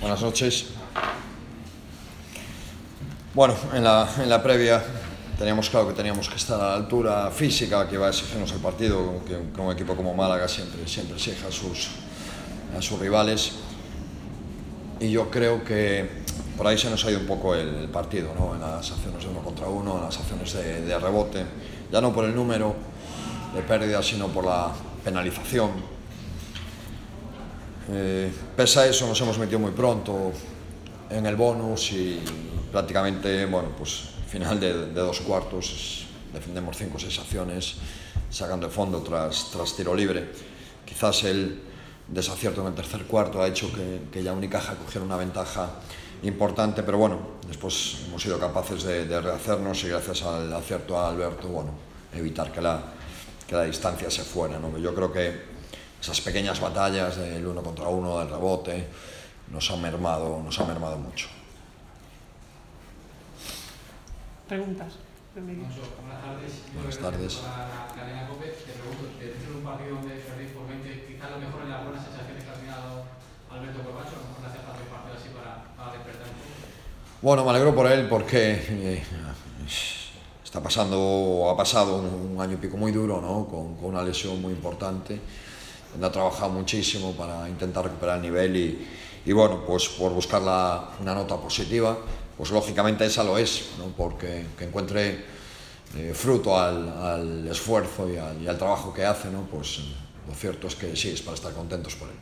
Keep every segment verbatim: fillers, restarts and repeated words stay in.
Buenas noches. Bueno, en la, en la previa teníamos claro que teníamos que estar a la altura física que va a exigirnos el partido, que, que un equipo como Málaga siempre, siempre exige a sus, a sus rivales. Y yo creo que por ahí se nos ha ido un poco el, el partido, ¿no? En las acciones de uno contra uno, en las acciones de, de rebote, ya no por el número de pérdidas, sino por la penalización. Eh, pese a eso nos hemos metido muy pronto en el bonus y prácticamente, bueno, pues final de, de dos cuartos defendemos cinco o seis acciones sacando de fondo tras, tras tiro libre. Quizás el desacierto en el tercer cuarto ha hecho que, que ya Unicaja cogiera una ventaja importante, pero bueno, después hemos sido capaces de, de rehacernos y gracias al acierto a Alberto, bueno, evitar que la, que la distancia se fuera, ¿no? Yo creo que esas pequeñas batallas del uno contra uno, del rebote, nos han mermado, nos han mermado mucho. Preguntas. Buenas tardes. Buenas tardes. Para la cadena COPE, te pregunto, dentro de un partido donde perdéis por veinte, quizás lo mejor en las buenas sensaciones que ha tenido Alberto Corbacho, a lo mejor le hace falta un partido así para, para despertar un poco. Bueno, me alegro por él porque eh, está pasando, ha pasado un, un año y pico muy duro, ¿no? Con, con una lesión muy importante. Ha trabajado muchísimo para intentar recuperar el nivel y, y bueno, pues por buscar la, una nota positiva, pues lógicamente esa lo es, ¿no? Porque que encuentre eh, fruto al, al esfuerzo y al, y al trabajo que hace, ¿no? Pues lo cierto es que sí, es para estar contentos por él.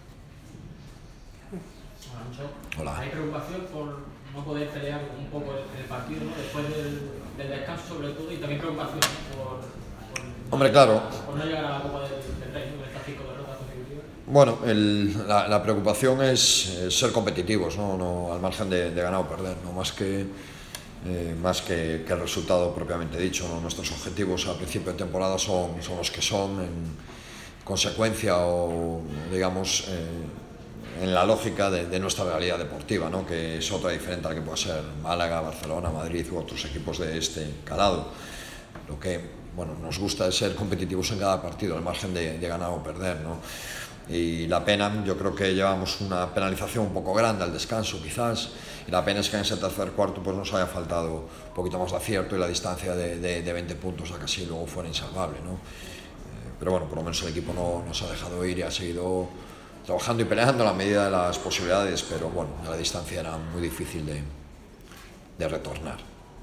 Hola. Hay preocupación por no poder pelear un poco en el partido, ¿no? Después del, del descanso sobre todo, y también preocupación, ¿no? por, por, Hombre, claro. por no llegar a la Copa del, del Rey, ¿no? Con estas cinco derrotas consecutivas. Bueno, el, la, la preocupación es, es ser competitivos, ¿no? No, al margen de, de ganar o perder, no más que eh, más que, que el resultado propiamente dicho, ¿no? Nuestros objetivos a principio de temporada son, son los que son, en consecuencia o digamos eh, en la lógica de, de nuestra realidad deportiva, ¿no? Que es otra diferente a la que puede ser Málaga, Barcelona, Madrid u otros equipos de este calado. Lo que bueno, nos gusta es ser competitivos en cada partido, al margen de, de ganar o perder, ¿no? Y la pena, yo creo que llevamos una penalización un poco grande al descanso quizás, y la pena es que en ese tercer cuarto pues nos haya faltado un poquito más de acierto y la distancia de, de, de veinte puntos a casi luego fuera insalvable, ¿no? Eh, pero bueno, por lo menos el equipo no nos ha dejado ir y ha seguido trabajando y peleando a la medida de las posibilidades, pero bueno, la distancia era muy difícil de, de retornar.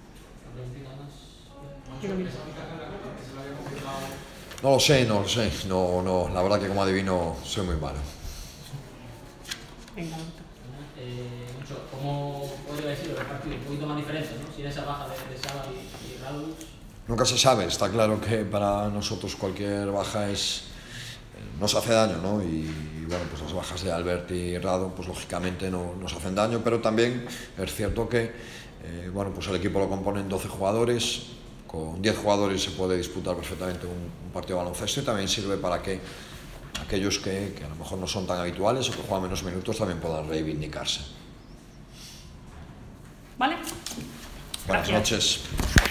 No lo sé, no lo sé, no, no, la verdad que como adivino soy muy malo. Venga, eh, ¿Cómo podría decir el partido? Un poquito más diferente, ¿no? Sin esa baja de, de Sala y, y Radulus. Nunca se sabe, está claro que para nosotros cualquier baja es, nos hace daño, ¿no? Y, y bueno, pues las bajas de Albert y Rado, pues lógicamente no, nos hacen daño, pero también es cierto que, eh, bueno, pues el equipo lo componen doce jugadores. Con diez jugadores se puede disputar perfectamente un, un partido de baloncesto y también sirve para que aquellos que, que a lo mejor no son tan habituales o que juegan menos minutos también puedan reivindicarse. ¿Vale? Buenas Gracias. noches.